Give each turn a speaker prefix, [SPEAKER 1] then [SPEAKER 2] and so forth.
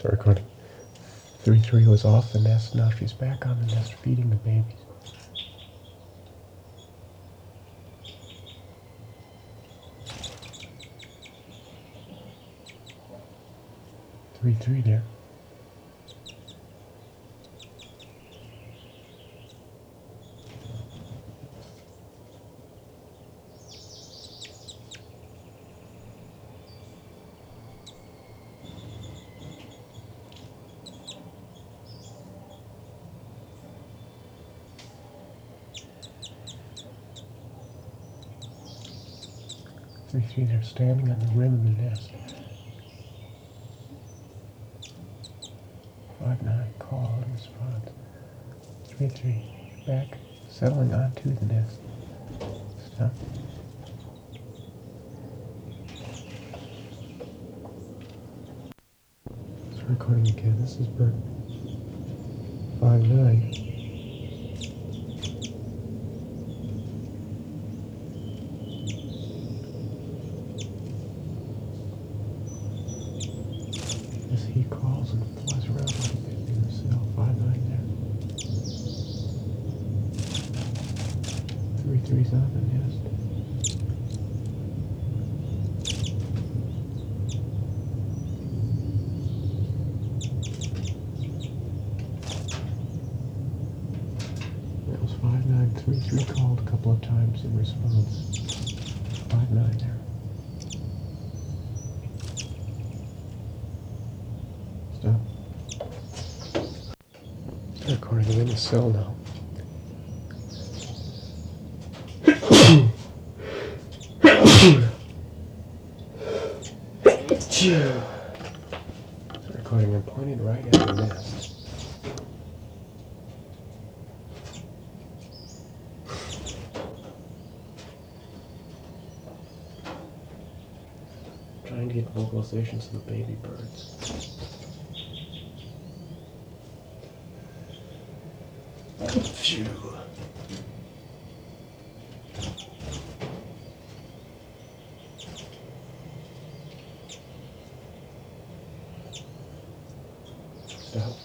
[SPEAKER 1] Start recording. 3-3 was off the nest, now she's back on the nest feeding the babies. 3-3 there. They're standing on the rim of the nest. 5-9, call and response. 3-3, back, settling onto the nest. Stop. It's recording again. This is bird 5-9. As he calls and flies around a little bit in the cell. 5-9 there. 3-3's on the nest. That was 5-9. 3-3 called a couple of times in response. 5-9 there. Stop. Start recording. I'm in the cell now. Start recording. I'm pointing right at the nest. Trying to get vocalizations of the baby birds. Phew. Stop.